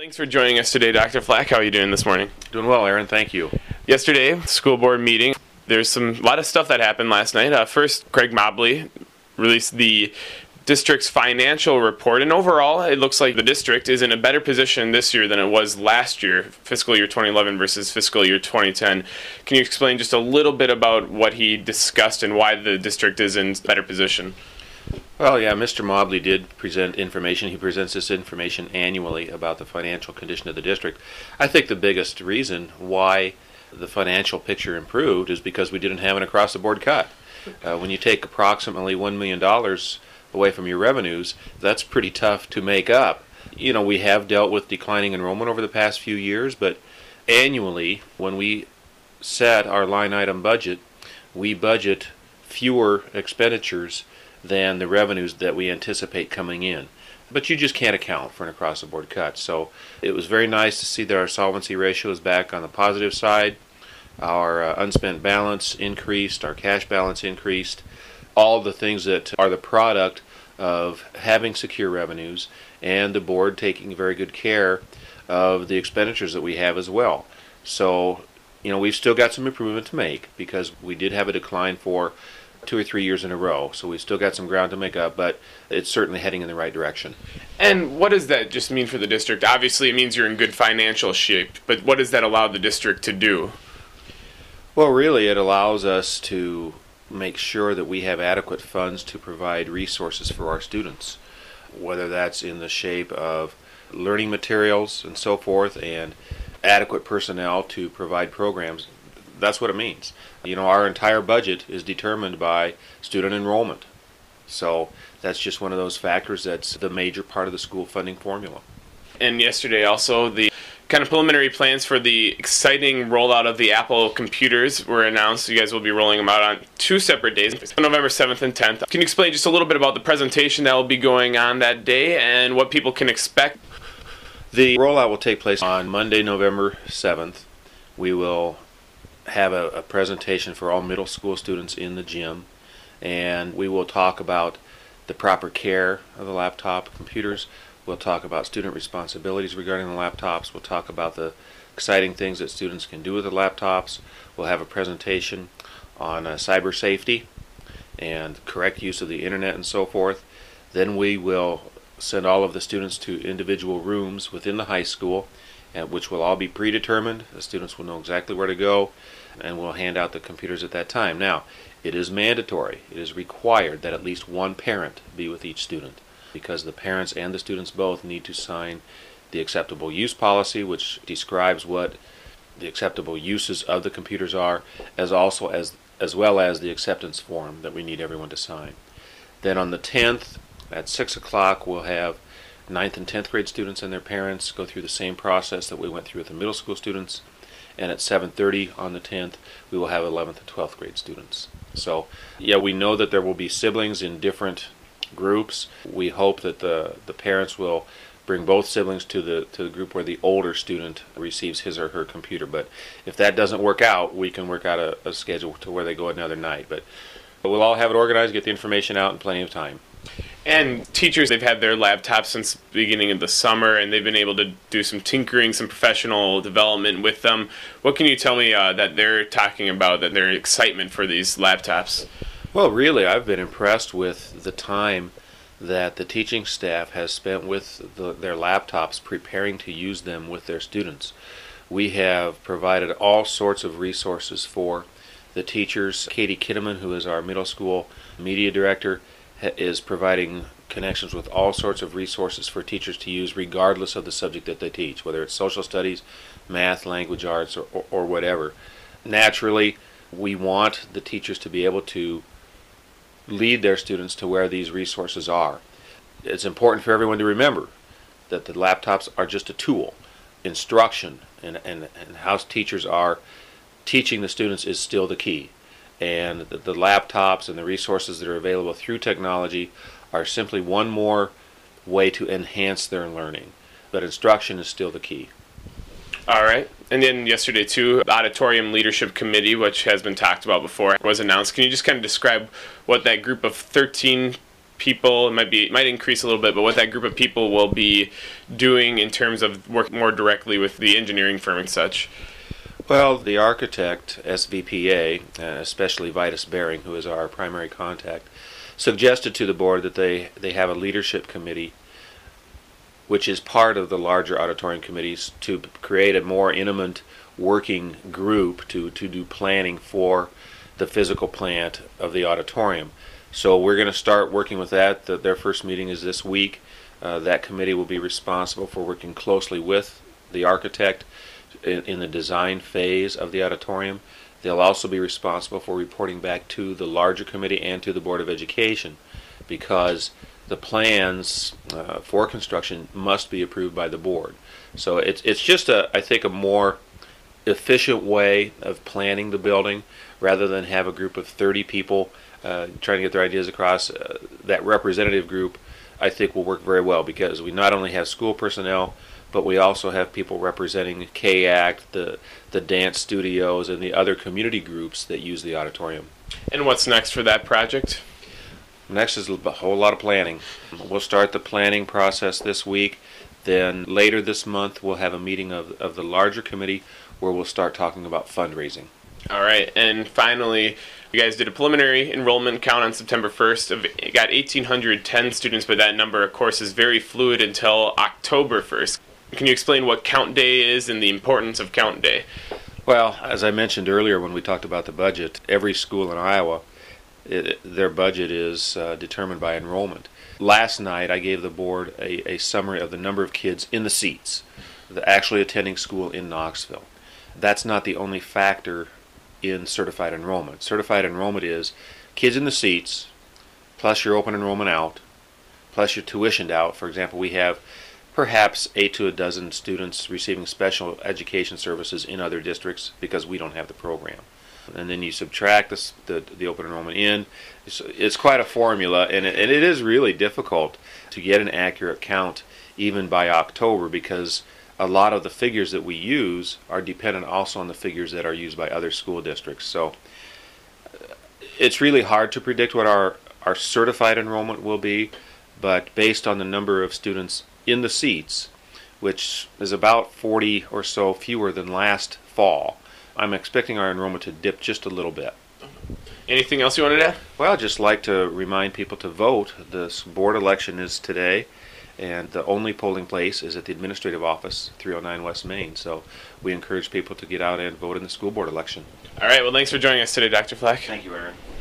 Thanks for joining us today, Dr. Flack. How are you doing this morning? Doing well, Aaron. Thank you. Yesterday, school board meeting. There's a lot of stuff that happened last night. First, Craig Mobley released the district's financial report, and overall, it looks like the district is in a better position this year than it was last year, fiscal year 2011 versus fiscal year 2010. Can you explain just a little bit about what he discussed and why the district is in better position? Well, yeah, Mr. Mobley did present information. He presents this information annually about the financial condition of the district. I think the biggest reason why the financial picture improved is because we didn't have an across-the-board cut. When you take approximately $1 million away from your revenues, that's pretty tough to make up. You know, we have dealt with declining enrollment over the past few years, but annually, when we set our line item budget, we budget fewer expenditures than the revenues that we anticipate coming in. But you just can't account for an across-the-board cut. So it was very nice to see that our solvency ratio is back on the positive side. Our unspent balance increased, our cash balance increased. All the things that are the product of having secure revenues and the board taking very good care of the expenditures that we have as well. So, you know, we've still got some improvement to make because we did have a decline for 2 or 3 years in a row, so we've still got some ground to make up, but it's certainly heading in the right direction. And what does that just mean for the district? Obviously, it means you're in good financial shape, but what does that allow the district to do? Well, really, it allows us to make sure that we have adequate funds to provide resources for our students, whether that's in the shape of learning materials and so forth, and adequate personnel to provide programs. That's what it means. You know, our entire budget is determined by student enrollment. So that's just one of those factors that's the major part of the school funding formula. And yesterday also, the kind of preliminary plans for the exciting rollout of the Apple computers were announced. You guys will be rolling them out on 2 separate days, November 7th and 10th. Can you explain just a little bit about the presentation that will be going on that day and what people can expect? The rollout will take place on Monday, November 7th. We will have a presentation for all middle school students in the gym, and we will talk about the proper care of the laptop computers. We'll talk about student responsibilities regarding the laptops. We'll talk about the exciting things that students can do with the laptops. We'll have a presentation on cyber safety and correct use of the internet and so forth. Then we will send all of the students to individual rooms within the high school, which will all be predetermined. The students will know exactly where to go, and we'll hand out the computers at that time. Now, it is mandatory, it is required that at least one parent be with each student, because the parents and the students both need to sign the acceptable use policy, which describes what the acceptable uses of the computers are, as well as the acceptance form that we need everyone to sign. Then on the 10th at 6 o'clock, we'll have 9th and 10th grade students and their parents go through the same process that we went through with the middle school students. And at 7:30 on the 10th, we will have 11th and 12th grade students. So, yeah, we know that there will be siblings in different groups. We hope that the parents will bring both siblings to the group where the older student receives his or her computer. But if that doesn't work out, we can work out a schedule to where they go another night. But we'll all have it organized, get the information out in plenty of time. And teachers, they've had their laptops since the beginning of the summer, and they've been able to do some tinkering, some professional development with them. What can you tell me that they're talking about, that their excitement for these laptops? Well, really, I've been impressed with the time that the teaching staff has spent with their laptops preparing to use them with their students. We have provided all sorts of resources for the teachers. Katie Kinnaman, who is our middle school media director, is providing connections with all sorts of resources for teachers to use regardless of the subject that they teach, whether it's social studies, math, language arts, or whatever. Naturally, we want the teachers to be able to lead their students to where these resources are. It's important for everyone to remember that the laptops are just a tool. Instruction and how teachers are teaching the students is still the key. And the laptops and the resources that are available through technology are simply one more way to enhance their learning. But instruction is still the key. All right. And then yesterday, too, the Auditorium Leadership Committee, which has been talked about before, was announced. Can you just kind of describe what that group of 13 people, it might increase a little bit, but what that group of people will be doing in terms of working more directly with the engineering firm and such. Well, the architect, SVPA, especially Vitus Bering, who is our primary contact, suggested to the board that they have a leadership committee, which is part of the larger auditorium committees, to create a more intimate working group to do planning for the physical plant of the auditorium. So we're going to start working with that. Their first meeting is this week. That committee will be responsible for working closely with the architect in the design phase of the auditorium. They'll also be responsible for reporting back to the larger committee and to the Board of Education, because the plans for construction must be approved by the board. So it's just I think a more efficient way of planning the building, rather than have a group of 30 people trying to get their ideas across. That representative group, I think, will work very well, because we not only have school personnel, but we also have people representing KACT, the dance studios, and the other community groups that use the auditorium. And what's next for that project? Next is a whole lot of planning. We'll start the planning process this week. Then later this month we'll have a meeting of the larger committee where we'll start talking about fundraising. All right, and finally, you guys did a preliminary enrollment count on September 1st. It got 1,810 students, but that number, of course, is very fluid until October 1st. Can you explain what count day is and the importance of count day? Well, as I mentioned earlier when we talked about the budget, every school in Iowa, their budget is determined by enrollment. Last night I gave the board a summary of the number of kids in the seats actually attending school in Knoxville. That's not the only factor in certified enrollment. Certified enrollment is kids in the seats, plus your open enrollment out, plus your tuitioned out. For example, we have perhaps 8 to a dozen students receiving special education services in other districts because we don't have the program. And then you subtract the open enrollment in. It's quite a formula, and it is really difficult to get an accurate count even by October, because a lot of the figures that we use are dependent also on the figures that are used by other school districts. So it's really hard to predict what our certified enrollment will be, but based on the number of students in the seats, which is about 40 or so fewer than last fall, I'm expecting our enrollment to dip just a little bit. Anything else you wanted to add? Well, I'd just like to remind people to vote. This board election is today, and the only polling place is at the administrative office, 309 West Main. So we encourage people to get out and vote in the school board election. All right, well, thanks for joining us today, Dr. Flack. Thank you, Aaron.